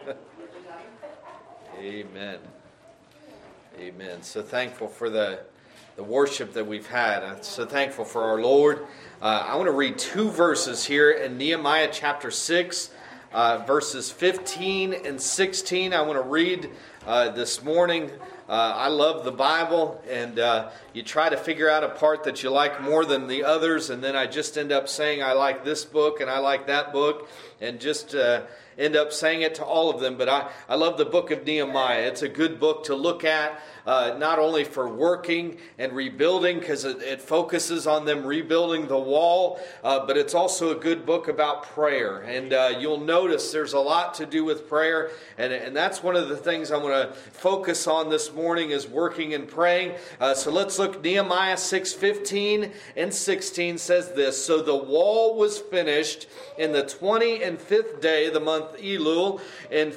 Amen. Amen. So thankful for the worship that we've had. I'm so thankful for our Lord. I want to read two verses here in Nehemiah chapter 6, verses 15 and 16. I want to read this morning. I love the Bible, and you try to figure out a part that you like more than the others, and then I just end up saying I like this book and I like that book, and just end up saying it to all of them. But I love the book of Nehemiah. It's a good book to look at, not only for working and rebuilding, because it focuses on them rebuilding the wall, but it's also a good book about prayer. And you'll notice there's a lot to do with prayer, and that's one of the things I want to focus on this morning, is working and praying. So let's look. Nehemiah 6:15 and 16 says this: "So the wall was finished in the 25th day, the month Elul, in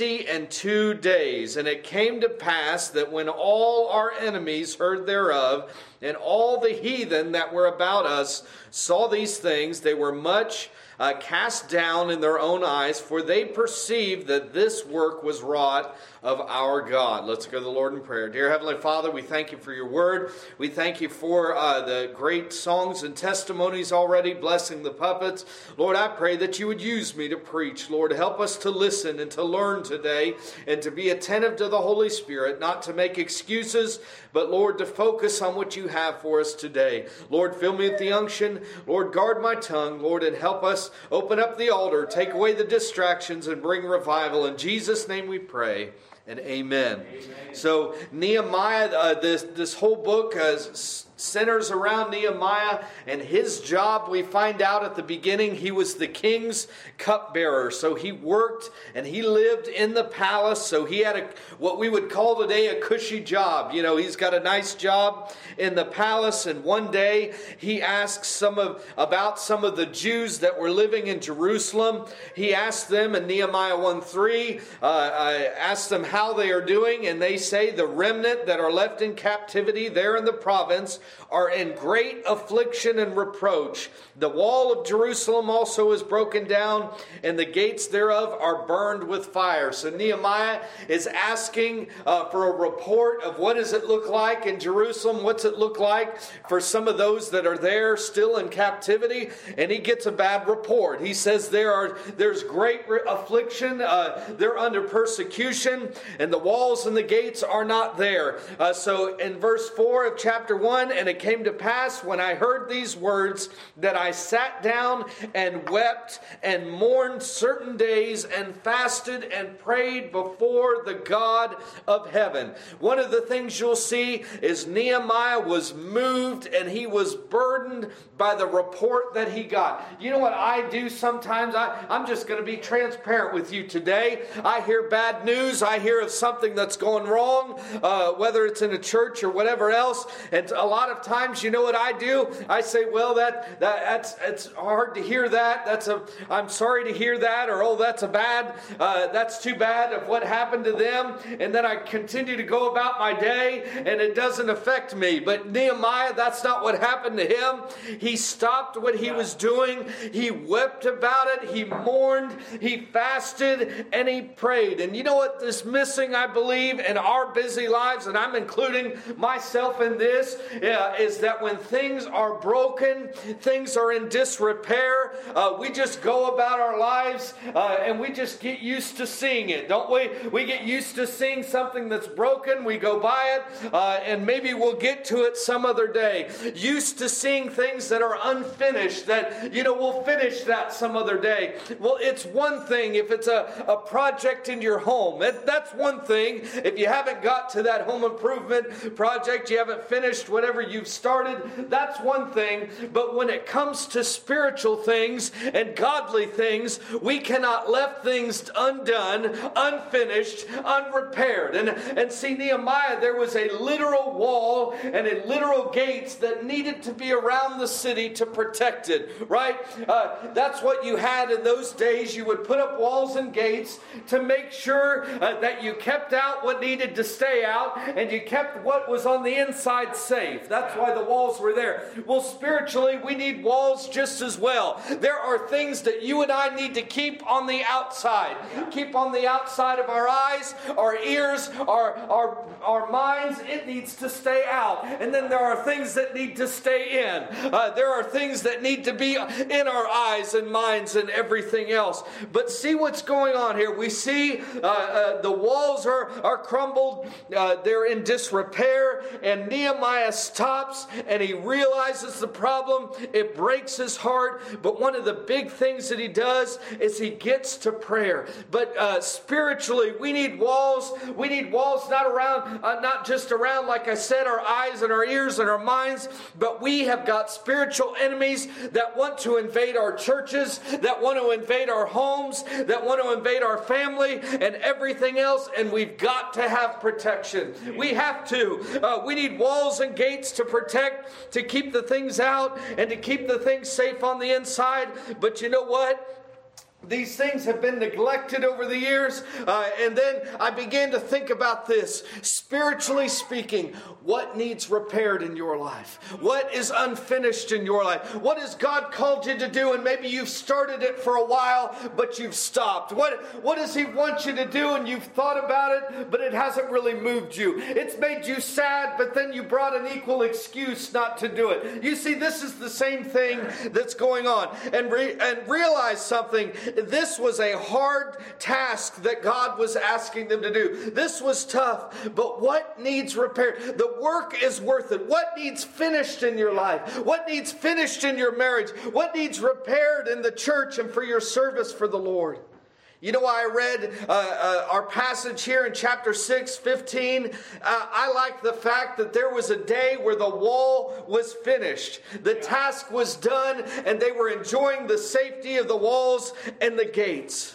52 days. And it came to pass that when all our enemies heard thereof, and all the heathen that were about us saw these things, they were much cast down in their own eyes, for they perceived that this work was wrought of our God." Let's go to the Lord in prayer. Dear Heavenly Father, we thank you for your word. We thank you for the great songs and testimonies already, blessing the puppets. Lord, I pray that you would use me to preach. Lord, help us to listen and to learn today, and to be attentive to the Holy Spirit, not to make excuses, but Lord, to focus on what you have for us today. Lord, fill me with the unction. Lord, guard my tongue, Lord, and help us open up the altar, take away the distractions, and bring revival. In Jesus' name we pray. And amen. So Nehemiah, this whole book centers around Nehemiah and his job. We find out at the beginning he was the king's cupbearer. So he worked and he lived in the palace. So he had what we would call today a cushy job. You know, he's got a nice job in the palace. And one day he asks about some of the Jews that were living in Jerusalem. He asked them in Nehemiah 1:3, asked them how they are doing, and they say the remnant that are left in captivity there in the province are in great affliction and reproach. The wall of Jerusalem also is broken down, and the gates thereof are burned with fire. So Nehemiah is asking for a report of what does it look like in Jerusalem, what's it look like for some of those that are there still in captivity, and he gets a bad report. He says there's great affliction, they're under persecution, and the walls and the gates are not there. So in verse 4 of chapter 1, "And it came to pass when I heard these words that I sat down and wept and mourned certain days and fasted and prayed before the God of heaven." One of the things you'll see is Nehemiah was moved and he was burdened by the report that he got. You know what I do sometimes? I'm just going to be transparent with you today. I hear bad news. I hear of something that's going wrong, whether it's in a church or whatever else. And a lot of times, you know what I do? I say, well, it's hard to hear that. I'm sorry to hear that, or oh, that's too bad of what happened to them. And then I continue to go about my day, and it doesn't affect me. But Nehemiah, that's not what happened to him. He stopped what he was doing. He wept about it. He mourned. He fasted, and he prayed. And you know what is missing, I believe, in our busy lives, and I'm including myself in this, is that when things are broken, things are in disrepair, we just go about our lives and we just get used to seeing it, don't we? We get used to seeing something that's broken, we go by it, and maybe we'll get to it some other day. Used to seeing things that are unfinished, that, we'll finish that some other day. Well, it's one thing if it's a project in your home. That's one thing. If you haven't got to that home improvement project, you haven't finished whatever you've started, that's one thing. But when it comes to spiritual things and godly things, we cannot let things undone, unfinished, unrepaired. And see, Nehemiah, there was a literal wall and a literal gates that needed to be around the city to protect it, right? That's what you had in those days. You would put up walls and gates to make sure that you kept out what needed to stay out, and you kept what was on the inside safe. That's why the walls were there. Well, spiritually, we need walls just as well. There are things that you and I need to keep on the outside. Keep on the outside of our eyes, our ears, our minds. It needs to stay out. And then there are things that need to stay in. There are things that need to be in our eyes and minds and everything else. But see what's going on here. We see the walls are crumbled. They're in disrepair. And Nehemiah stops and he realizes the problem. It breaks his heart. But one of the big things that he does is he gets to prayer. But spiritually, we need walls. We need walls not just around, like I said, our eyes and our ears and our minds, but we have got spiritual enemies that want to invade our churches, that want to invade our homes, that want to invade our family and everything else, and we've got to have protection. We have to. We need walls and gates to protect, to keep the things out and to keep the things safe on the inside. But you know what? These things have been neglected over the years. And then I began to think about this. Spiritually speaking, what needs repaired in your life? What is unfinished in your life? What has God called you to do? And maybe you've started it for a while, but you've stopped. What does He want you to do? And you've thought about it, but it hasn't really moved you. It's made you sad, but then you brought an equal excuse not to do it. You see, this is the same thing that's going on. And realize something. This was a hard task that God was asking them to do. This was tough, but what needs repaired? The work is worth it. What needs finished in your life? What needs finished in your marriage? What needs repaired in the church and for your service for the Lord? You know, I read our passage here in chapter 6, 15. I like the fact that there was a day where the wall was finished. The task was done, and they were enjoying the safety of the walls and the gates.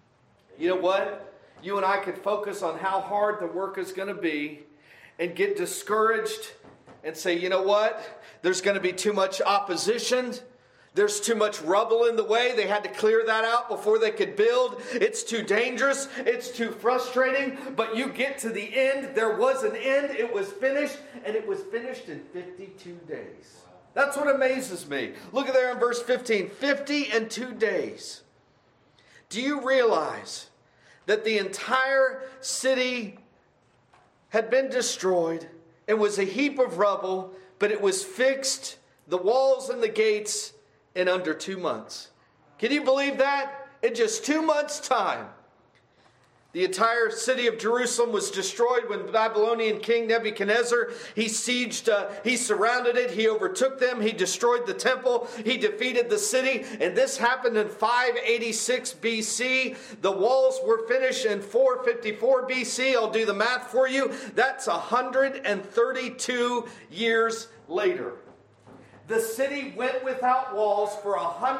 You know what? You and I could focus on how hard the work is going to be and get discouraged and say, you know what? There's going to be too much opposition. There's too much rubble in the way. They had to clear that out before they could build. It's too dangerous. It's too frustrating. But you get to the end. There was an end. It was finished. And it was finished in 52 days. That's what amazes me. Look at there in verse 15. 52 days. Do you realize that the entire city had been destroyed? It was a heap of rubble, but it was fixed, the walls and the gates, in under 2 months. Can you believe that? In just 2 months' time. The entire city of Jerusalem was destroyed when the Babylonian king Nebuchadnezzar, he surrounded it, he overtook them, he destroyed the temple, he defeated the city, and this happened in 586 BC. The walls were finished in 454 BC. I'll do the math for you. That's 132 years later. The city went without walls for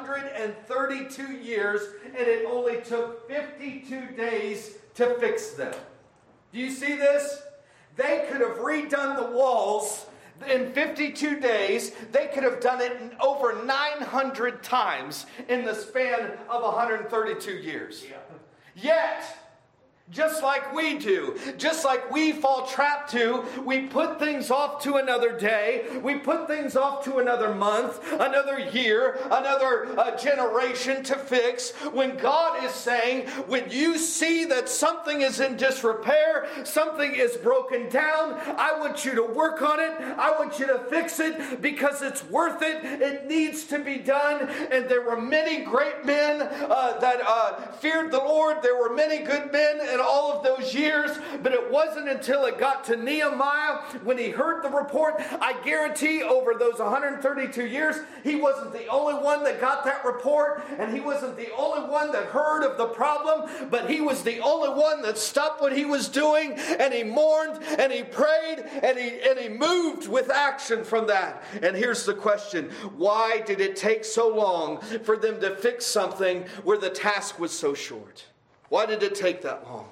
132 years, and it only took 52 days to fix them. Do you see this? They could have redone the walls in 52 days. They could have done it over 900 times in the span of 132 years. Yet, just like we do, just like we fall trapped to, we put things off to another day, we put things off to another month, another year, another generation to fix, when God is saying, when you see that something is in disrepair, something is broken down, I want you to work on it, I want you to fix it, because it's worth it, it needs to be done. And there were many great men that feared the Lord, there were many good men in all of those years, but it wasn't until it got to Nehemiah when he heard the report. I guarantee over those 132 years, he wasn't the only one that got that report, and he wasn't the only one that heard of the problem, but he was the only one that stopped what he was doing, and he mourned, and he prayed, and he moved with action from that. And here's the question: why did it take so long for them to fix something where the task was so short? Why did it take that long?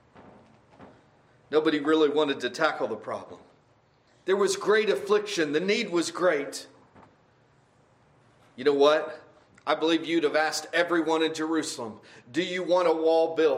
Nobody really wanted to tackle the problem. There was great affliction. The need was great. You know what? I believe you'd have asked everyone in Jerusalem, do you want a wall built?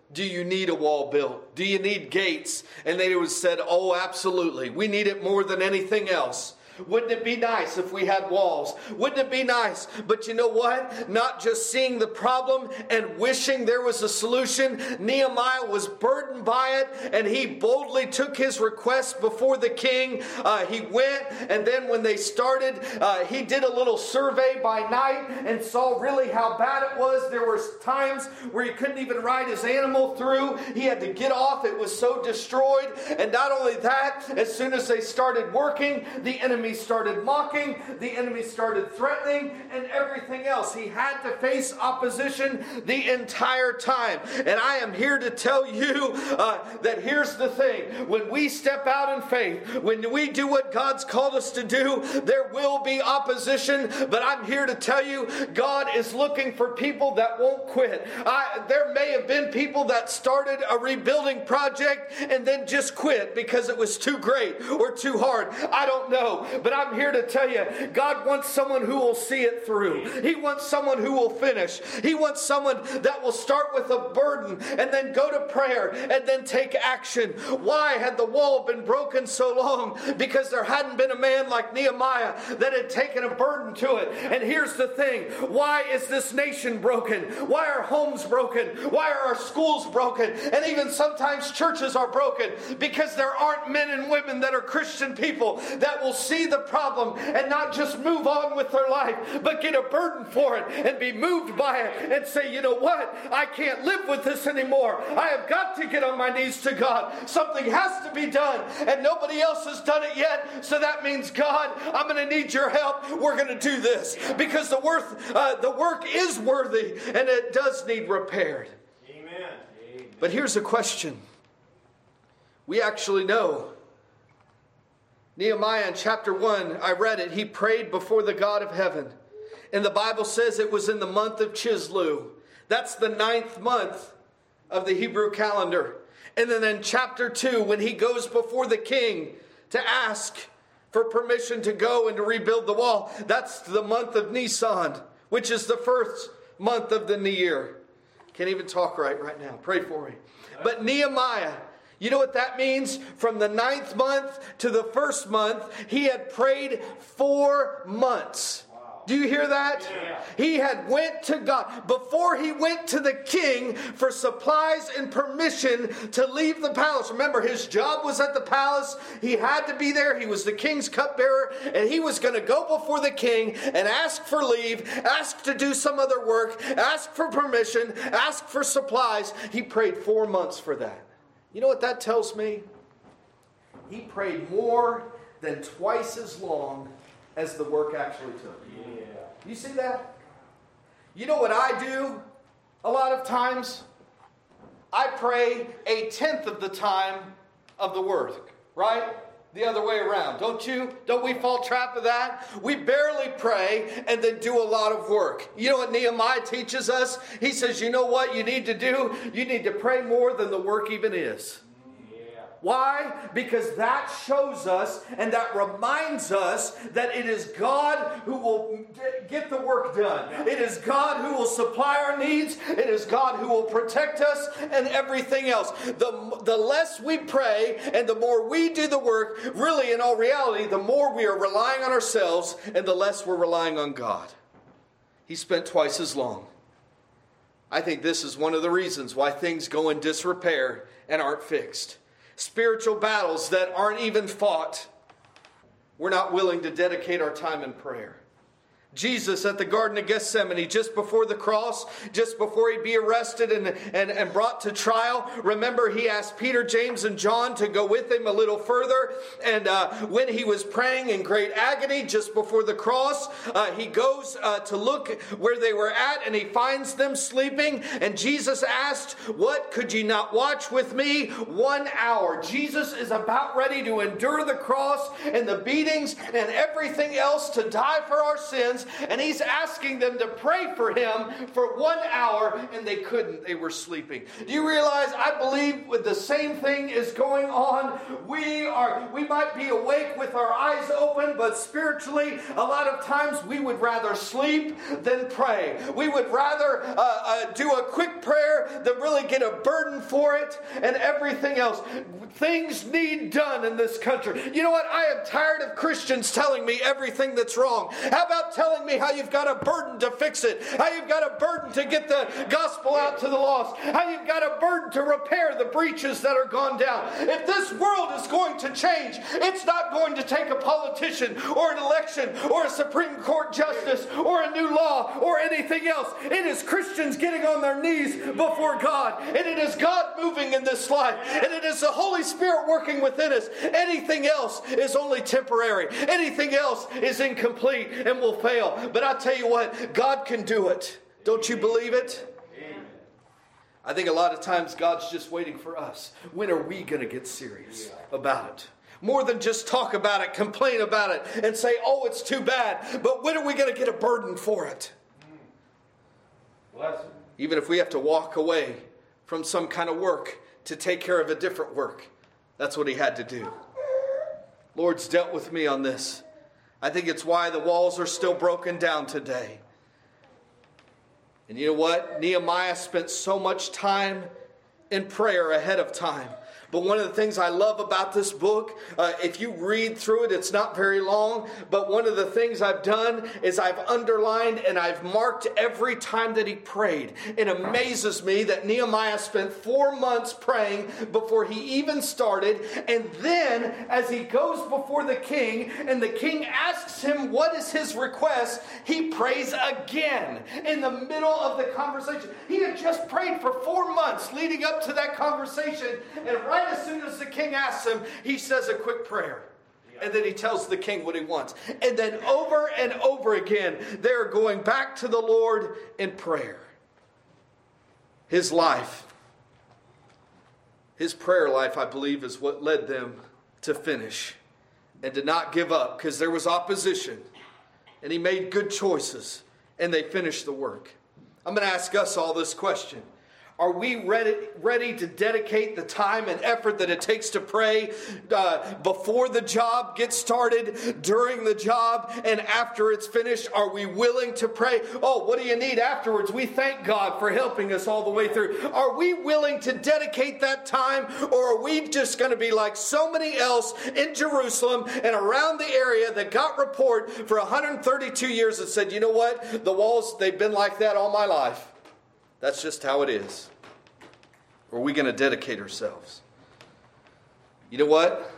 Do you need a wall built? Do you need gates? And they would have said, oh, absolutely. We need it more than anything else. Wouldn't it be nice if we had walls? Wouldn't it be nice? But you know what? Not just seeing the problem and wishing there was a solution. Nehemiah was burdened by it, and he boldly took his request before the king. He went, and then when they started, he did a little survey by night and saw really how bad it was. There were times where he couldn't even ride his animal through. He had to get off. It was so destroyed. And not only that, as soon as they started working, the enemy started mocking, the enemy started threatening, and everything else. He had to face opposition the entire time. And I am here to tell you that here's the thing. When we step out in faith, when we do what God's called us to do, there will be opposition. But I'm here to tell you, God is looking for people that won't quit. There may have been people that started a rebuilding project and then just quit because it was too great or too hard. I don't know. But I'm here to tell you, God wants someone who will see it through. He wants someone who will finish. He wants someone that will start with a burden and then go to prayer and then take action. Why had the wall been broken so long? Because there hadn't been a man like Nehemiah that had taken a burden to it. And here's the thing. Why is this nation broken? Why are homes broken? Why are our schools broken? And even sometimes churches are broken because there aren't men and women that are Christian people that will see the problem and not just move on with their life, but get a burden for it and be moved by it and say, you know what? I can't live with this anymore. I have got to get on my knees to God. Something has to be done, and nobody else has done it yet. So that means, God, I'm going to need your help. We're going to do this because the work is worthy and it does need repaired. Amen. But here's a question. We actually know. Nehemiah in chapter 1, I read it. He prayed before the God of heaven. And the Bible says it was in the month of Chislev. That's the 9th month of the Hebrew calendar. And then in chapter 2, when he goes before the king to ask for permission to go and to rebuild the wall, that's the month of Nisan, which is the first month of the new year. Can't even talk right now. Pray for me. But Nehemiah, you know what that means? From the 9th month to the 1st month, he had prayed 4 months. Do you hear that? Yeah. He had went to God. Before he went to the king for supplies and permission to leave the palace. Remember, his job was at the palace. He had to be there. He was the king's cupbearer. And he was going to go before the king and ask for leave, ask to do some other work, ask for permission, ask for supplies. He prayed 4 months for that. You know what that tells me? He prayed more than twice as long as the work actually took. Yeah. You see that? You know what I do a lot of times? I pray 1/10 of the time of the work, right? The other way around. Don't you? Don't we fall trap of that? We barely pray and then do a lot of work. You know what Nehemiah teaches us? He says, you know what you need to do? You need to pray more than the work even is. Why? Because that shows us and that reminds us that it is God who will get the work done. It is God who will supply our needs. It is God who will protect us and everything else. The less we pray and the more we do the work, really in all reality, the more we are relying on ourselves and the less we're relying on God. He spent twice as long. I think this is one of the reasons why things go in disrepair and aren't fixed. Spiritual battles that aren't even fought. We're not willing to dedicate our time in prayer. Jesus at the Garden of Gethsemane, just before the cross, just before he'd be arrested and brought to trial, remember he asked Peter, James, and John to go with him a little further. And when he was praying in great agony just before the cross, he goes to look where they were at and he finds them sleeping. And Jesus asked, what, could you not watch with me 1 hour? Jesus is about ready to endure the cross and the beatings and everything else to die for our sins. hands, and he's asking them to pray for him for 1 hour, and they couldn't. They were sleeping. Do you realize, I believe with the same thing is going on. We might be awake with our eyes open, but spiritually, a lot of times we would rather sleep than pray. We would rather do a quick prayer than really get a burden for it and everything else. Things need done in this country. You know what? I am tired of Christians telling me everything that's wrong. How about telling me how you've got a burden to fix it? How you've got a burden to get the gospel out to the lost? How you've got a burden to repair the breaches that are gone down? If this world is going to change, it's not going to take a politician or an election or a Supreme Court justice or a new law or anything else. It is Christians getting on their knees before God. And it is God moving in this life. And it is the Holy Spirit working within us. Anything else is only temporary. Anything else is incomplete and will fail. But I tell you what, God can do it. Don't you believe it? I think a lot of times God's just waiting for us. When are we going to get serious about it? More than just talk about it, complain about it, and say, oh, it's too bad. But when are we going to get a burden for it? Even if we have to walk away from some kind of work to take care of a different work. That's what he had to do. Lord's dealt with me on this. I think it's why the walls are still broken down today. And you know what? Nehemiah spent so much time in prayer ahead of time. But one of the things I love about this book, if you read through it, it's not very long. But one of the things I've done is I've underlined and I've marked every time that he prayed. It amazes me that Nehemiah spent 4 months praying before he even started. And then as he goes before the king and the king asks him what is his request, he prays again in the middle of the conversation. He had just prayed for 4 months leading up to that conversation, and right as soon as the king asks him, he says a quick prayer. And then he tells the king what he wants. And then over and over again, they're going back to the Lord in prayer. His life, his prayer life, I believe, is what led them to finish and to not give up, because there was opposition. And he made good choices, and they finished the work. I'm going to ask us all this question. Are we ready to dedicate the time and effort that it takes to pray before the job gets started, during the job, and after it's finished? Are we willing to pray? Oh, what do you need afterwards? We thank God for helping us all the way through. Are we willing to dedicate that time, or are we just going to be like so many else in Jerusalem and around the area that got report for 132 years that said, you know what? The walls, they've been like that all my life. That's just how it is. Or are we going to dedicate ourselves? You know what?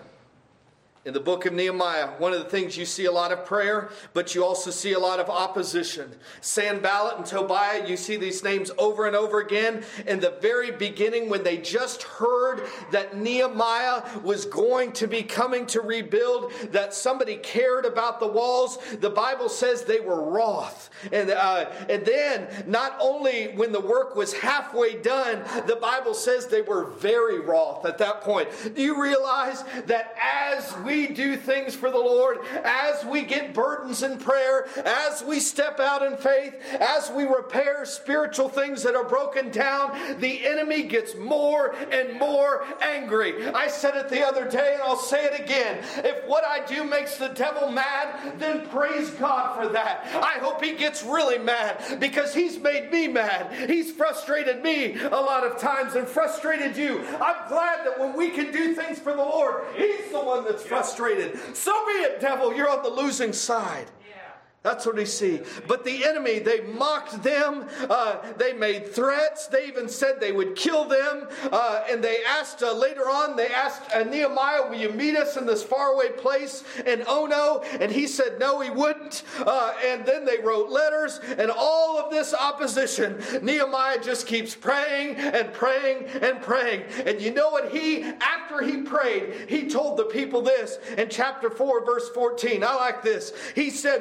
In the book of Nehemiah, one of the things you see a lot of prayer, but you also see a lot of opposition. Sanballat and Tobiah, you see these names over and over again. In the very beginning, when they just heard that Nehemiah was going to be coming to rebuild, that somebody cared about the walls, the Bible says they were wroth. And then, not only when the work was halfway done, the Bible says they were very wroth at that point. Do you realize that as we do things for the Lord, as we get burdens in prayer, as we step out in faith, as we repair spiritual things that are broken down, the enemy gets more and more angry. I said it the other day and I'll say it again. If what I do makes the devil mad, then praise God for that. I hope he gets really mad, because he's made me mad. He's frustrated me a lot of times and frustrated you. I'm glad that when we can do things for the Lord, he's the one that's frustrated. So be it, devil, you're on the losing side. That's what he see. But the enemy, they mocked them. They made threats. They even said they would kill them. And they asked, later on, they asked Nehemiah, will you meet us in this faraway place in Ono? And he said, no, he wouldn't. And then they wrote letters and all of this opposition. Nehemiah just keeps praying and praying and praying. And you know what? After he prayed, he told the people this in chapter 4, verse 14. I like this. He said, be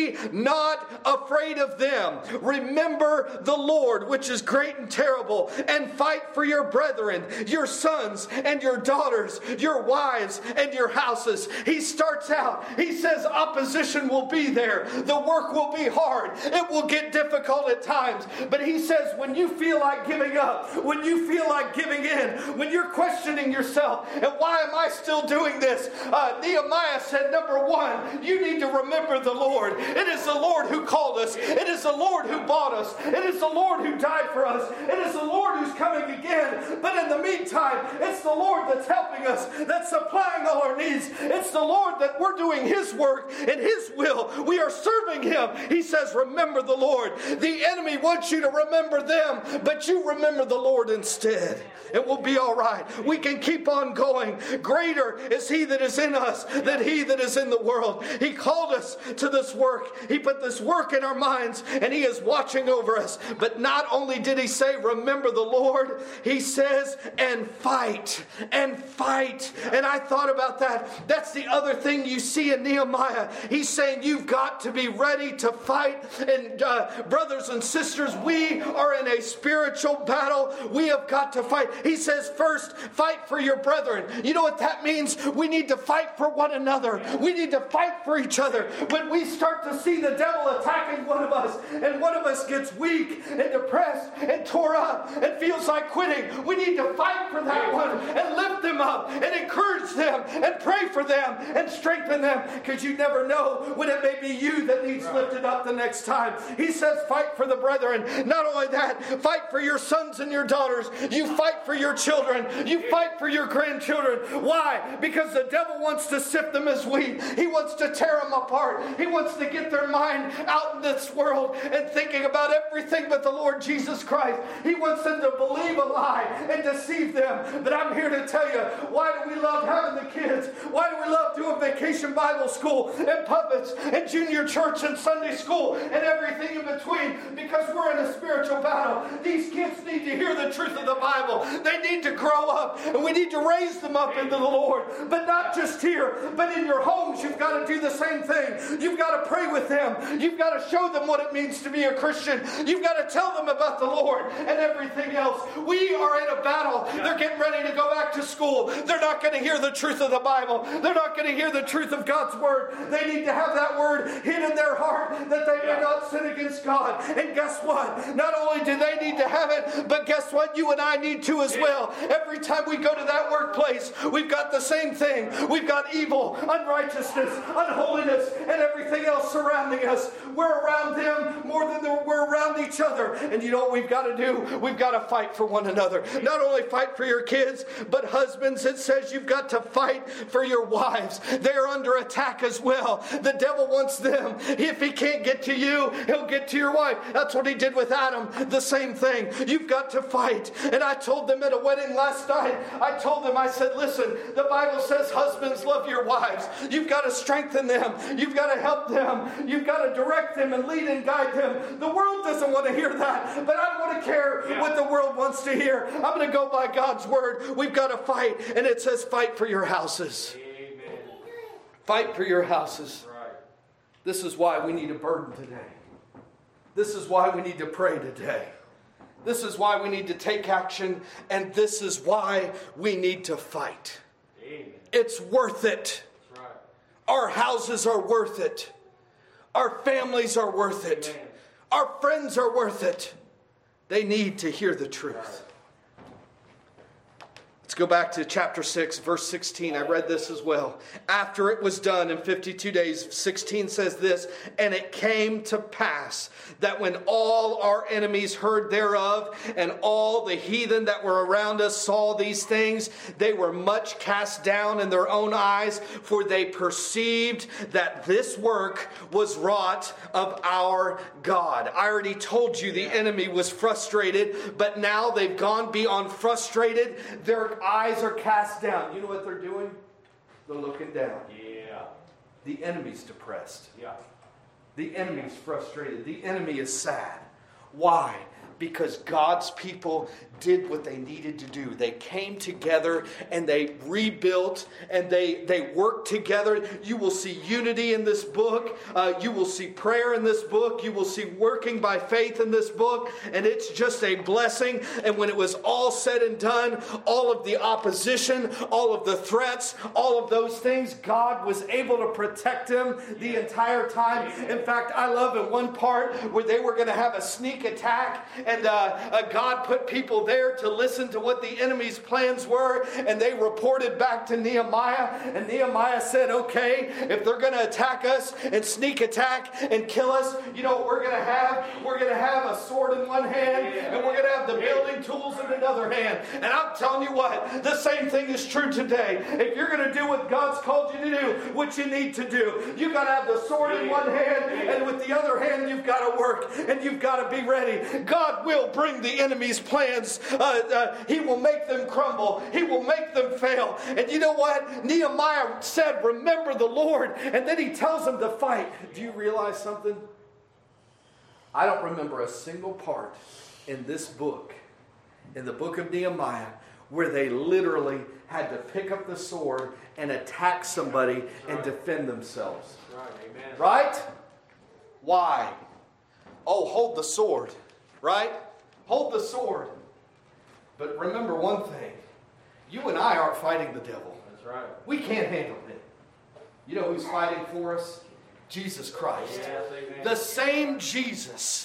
Be not afraid of them. Remember the Lord, which is great and terrible, and fight for your brethren, your sons and your daughters, your wives and your houses. He starts out, he says opposition will be there. The work will be hard. It will get difficult at times. But he says when you feel like giving up, when you feel like giving in, when you're questioning yourself, and why am I still doing this? Nehemiah said, number one, you need to remember the Lord. It is the Lord who called us. It is the Lord who bought us. It is the Lord who died for us. It is the Lord who's coming again. But in the meantime, it's the Lord that's helping us, that's supplying all our needs. It's the Lord that we're doing His work in His will. We are serving Him. He says, remember the Lord. The enemy wants you to remember them, but you remember the Lord instead. It will be all right. We can keep on going. Greater is He that is in us than he that is in the world. He called us to this work. He put this work in our minds, and He is watching over us. But not only did He say, remember the Lord, He says, and fight. And fight. And I thought about that. That's the other thing you see in Nehemiah. He's saying you've got to be ready to fight. And brothers and sisters, we are in a spiritual battle. We have got to fight. He says, first, fight for your brethren. You know what that means? We need to fight for one another. We need to fight for each other. When we start to see the devil attacking one of us, and one of us gets weak and depressed and tore up and feels like quitting, we need to fight for that one and lift them up and encourage them and pray for them and strengthen them, because you never know when it may be you that needs lifted up the next time. He says, fight for the brethren. Not only that, fight for your sons and your daughters. You fight for your children. You fight for your grandchildren. Why? Because the devil wants to sift them as wheat. He wants to tear them apart. He wants to get their mind out in this world and thinking about everything but the Lord Jesus Christ. He wants them to believe a lie and deceive them. But I'm here to tell you, why do we love having the kids? Why do we love doing vacation Bible school and puppets and junior church and Sunday school and everything in between? Because we're in a spiritual battle. These kids need to hear the truth of the Bible. They need to grow up, and we need to raise them up into the Lord. But not just here, but in your homes, you've got to do the same thing. You've got to pray with them. You've got to show them what it means to be a Christian. You've got to tell them about the Lord and everything else. We are in a battle. They're getting ready to go back to school. They're not going to hear the truth of the Bible. They're not going to hear the truth of God's Word. They need to have that Word hid in their heart that they may not sin against God. And guess what? Not only do they need to have it, but guess what? You and I need to as well. Every time we go to that workplace, we've got the same thing. We've got evil, unrighteousness, unholiness, and everything else surrounding us. We're around them more than we're around each other. And you know what we've got to do? We've got to fight for one another. Not only fight for your kids, but husbands, it says you've got to fight for your wives. They're under attack as well. The devil wants them. If he can't get to you, he'll get to your wife. That's what he did with Adam. The same thing. You've got to fight. And I told them at a wedding last night, I said, listen, the Bible says husbands, love your wives. You've got to strengthen them. You've got to help them. You've got to direct them and lead and guide them. The world doesn't want to hear that, but I don't want to care what the world wants to hear. I'm going to go by God's word. We've got to fight. And it says fight for your houses. Amen. Fight for your houses. Right. This is why we need a burden today. This is why we need to pray today. This is why we need to take action, and this is why we need to fight. Amen. It's worth it. That's right. Our houses are worth it. Our families are worth it. Amen. Our friends are worth it. They need to hear the truth. Let's go back to chapter 6, verse 16. I read this as well. After it was done in 52 days, 16 says this, and it came to pass that when all our enemies heard thereof, and all the heathen that were around us saw these things, they were much cast down in their own eyes, for they perceived that this work was wrought of our God. I already told you the enemy was frustrated, but now they've gone beyond frustrated. Their eyes are cast down. You know what they're doing? They're looking down. Yeah. The enemy's depressed. Yeah. The enemy's frustrated. The enemy is sad. Why? Because God's people did what they needed to do. They came together and they rebuilt and they worked together. You will see unity in this book. You will see prayer in this book. You will see working by faith in this book. And it's just a blessing. And when it was all said and done, all of the opposition, all of the threats, all of those things, God was able to protect them the entire time. In fact, I love in one part where they were going to have a sneak attack, and God put people there to listen to what the enemy's plans were, and they reported back to Nehemiah, and Nehemiah said, okay, if they're going to attack us and sneak attack and kill us, you know what we're going to have? We're going to have a sword in one hand, and we're going to have the building tools in another hand. And I'm telling you what, the same thing is true today. If you're going to do what God's called you to do, what you need to do, you've got to have the sword in one hand, and with the other hand, you've got to work, and you've got to be ready. God will bring the enemy's plans. He will make them crumble. He will make them fail. And you know what? Nehemiah said, remember the Lord. And then he tells them to fight. Do you realize something? I don't remember a single part in this book, in the book of Nehemiah, where they literally had to pick up the sword and attack somebody and defend themselves. Right? Why? Oh, hold the sword. Right? Hold the sword. But remember one thing. You and I aren't fighting the devil. That's right. We can't handle him. You know who's fighting for us? Jesus Christ. Yes, the same Jesus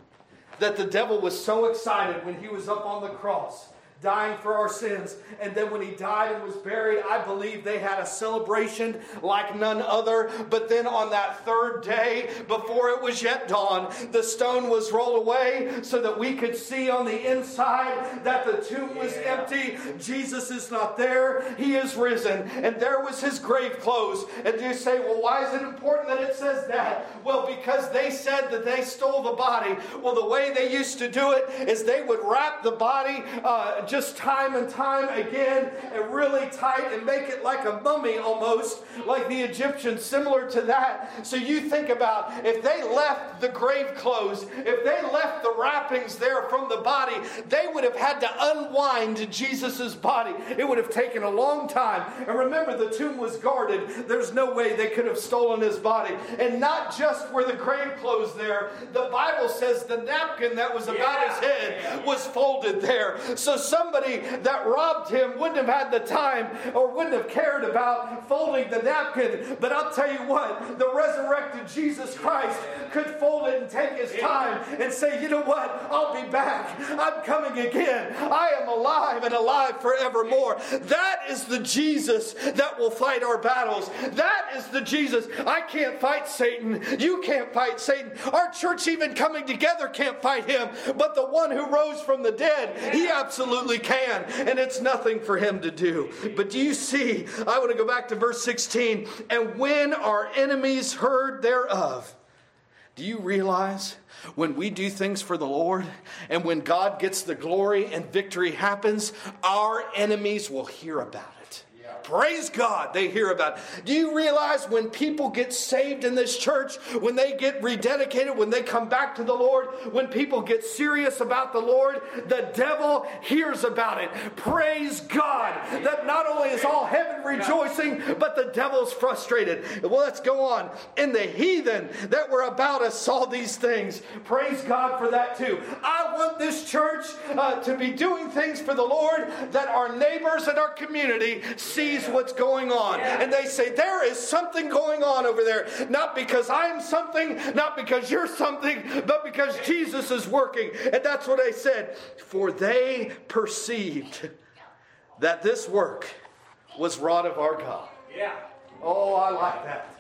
that the devil was so excited when he was up on the cross, dying for our sins. And then when he died and was buried, I believe they had a celebration like none other. But then on that third day, before it was yet dawn, the stone was rolled away so that we could see on the inside that the tomb was empty. Jesus is not there. He is risen. And there was his grave clothes. And you say, well, why is it important that it says that? Well, because they said that they stole the body. Well, the way they used to do it is they would wrap the body just time and time again, and really tight, and make it like a mummy almost, like the Egyptians, similar to that. So you think about, if they left the grave clothes, if they left the wrappings there from the body, they would have had to unwind Jesus' body. It would have taken a long time. And remember, the tomb was guarded. There's no way they could have stolen his body. And not just were the grave clothes there. The Bible says the napkin that was about his head was folded there. So somebody that robbed him wouldn't have had the time or wouldn't have cared about folding the napkin. But I'll tell you what, the resurrected Jesus Christ could fold it and take his time and say, you know what, I'll be back. I'm coming again. I am alive and alive forevermore. That is the Jesus that will fight our battles. That is the Jesus. I can't fight Satan. You can't fight Satan. Our church even coming together can't fight him. But the one who rose from the dead, he absolutely can. And it's nothing for him to do. But do you see, I want to go back to verse 16. And when our enemies heard thereof. Do you realize when we do things for the Lord and when God gets the glory and victory happens, our enemies will hear about it. Praise God, they hear about it. Do you realize when people get saved in this church, when they get rededicated, when they come back to the Lord, when people get serious about the Lord, the devil hears about it. Praise God that not only is all heaven rejoicing, but the devil's frustrated. Well, let's go on. And the heathen that were about us saw these things. Praise God for that too. I want this church to be doing things for the Lord that our neighbors and our community see what's going on. And they say, there is something going on over there. Not because I'm something, not because you're something, but because Jesus is working. And that's what I said. For they perceived that this work was wrought of our God. Yeah. Oh, I like that.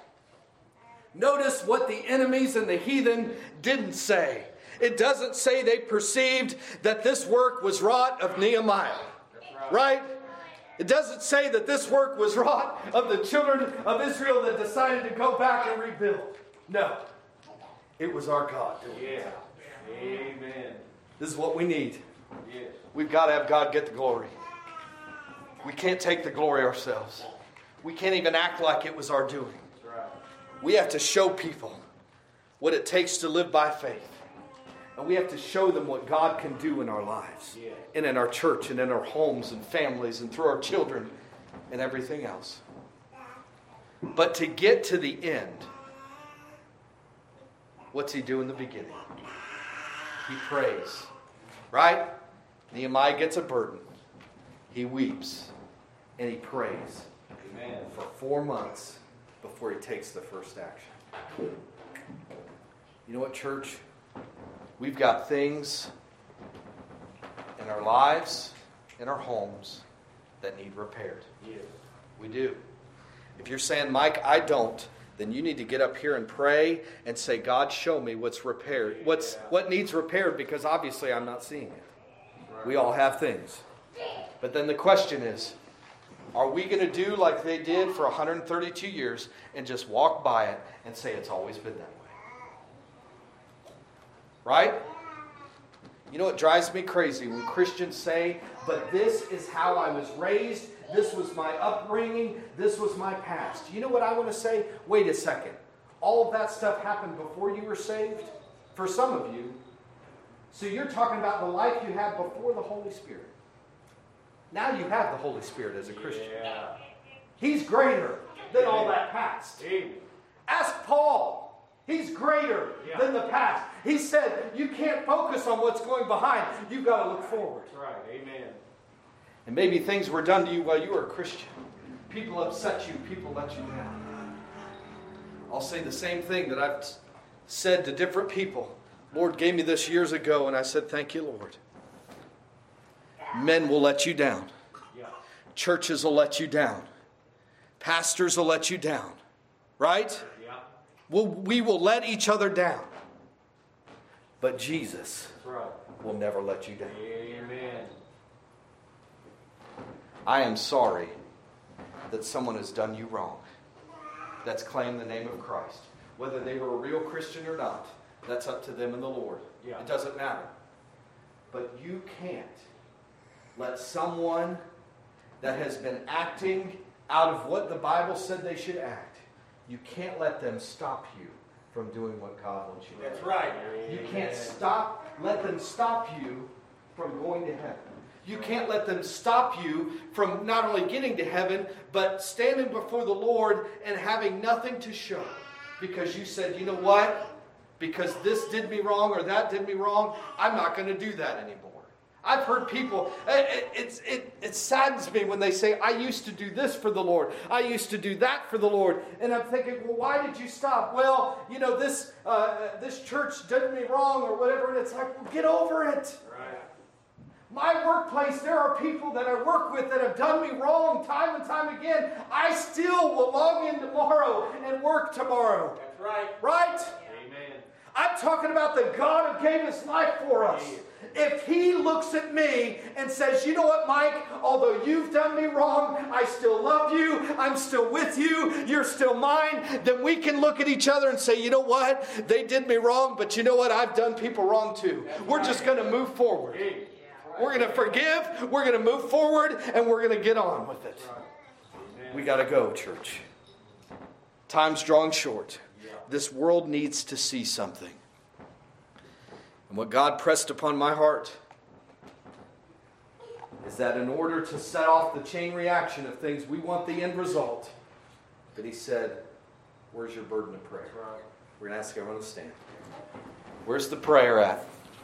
Notice what the enemies and the heathen didn't say. It doesn't say they perceived that this work was wrought of Nehemiah. Right? It doesn't say that this work was wrought of the children of Israel that decided to go back and rebuild. No. It was our God doing it. Amen. This is what we need. Yes. We've got to have God get the glory. We can't take the glory ourselves. We can't even act like it was our doing. That's right. We have to show people what it takes to live by faith. And we have to show them what God can do in our lives. Yeah. And in our church and in our homes and families and through our children and everything else. But to get to the end, what's he do in the beginning? He prays. Right? Nehemiah gets a burden. He weeps. And he prays. Amen. For 4 months before he takes the first action. You know what, church? We've got things in our lives, in our homes, that need repaired. Yeah. We do. If you're saying, Mike, I don't, then you need to get up here and pray and say, God, show me what's repaired. What needs repaired, because obviously I'm not seeing it. Right. We all have things. But then the question is, are we going to do like they did for 132 years and just walk by it and say it's always been that way? Right? You know what drives me crazy? When Christians say, but this is how I was raised, this was my upbringing, this was my past. You know what I want to say? Wait a second. All of that stuff happened before you were saved? For some of you. So you're talking about the life you had before the Holy Spirit. Now you have the Holy Spirit as a Christian. Yeah. He's greater than all that past. Amen. Ask Paul. He's greater than the past. He said, you can't focus on what's going behind. You've got to look forward. That's right. Amen. And maybe things were done to you while you were a Christian. People upset you. People let you down. I'll say the same thing that I've said to different people. Lord gave me this years ago, and I said, thank you, Lord. Men will let you down. Yeah. Churches will let you down. Pastors will let you down. Right? Yeah. We will let each other down. But Jesus That's right. will never let you down. Amen. I am sorry that someone has done you wrong. That's claimed the name of Christ. Whether they were a real Christian or not, that's up to them and the Lord. Yeah. It doesn't matter. But you can't let someone that has been acting out of what the Bible said they should act, you can't let them stop you from doing what God wants you to do. That's right. You can't let them stop you from going to heaven. You can't let them stop you from not only getting to heaven, but standing before the Lord and having nothing to show. Because you said, you know what? Because this did me wrong or that did me wrong, I'm not going to do that anymore. I've heard people, it saddens me when they say, I used to do this for the Lord. I used to do that for the Lord. And I'm thinking, well, why did you stop? Well, you know, this church did me wrong or whatever. And it's like, well, get over it. Right. My workplace, there are people that I work with that have done me wrong time and time again. I still will log in tomorrow and work tomorrow. That's right. Right? Amen. I'm talking about the God who gave his life for us. If he looks at me and says, you know what, Mike, although you've done me wrong, I still love you, I'm still with you, you're still mine, then we can look at each other and say, you know what, they did me wrong, but you know what, I've done people wrong too. We're just going to move forward. We're going to forgive, we're going to move forward, and we're going to get on with it. We got to go, church. Time's drawing short. This world needs to see something. And what God pressed upon my heart is that in order to set off the chain reaction of things, we want the end result. But he said, where's your burden of prayer? We're going to ask everyone to stand. Where's the prayer at?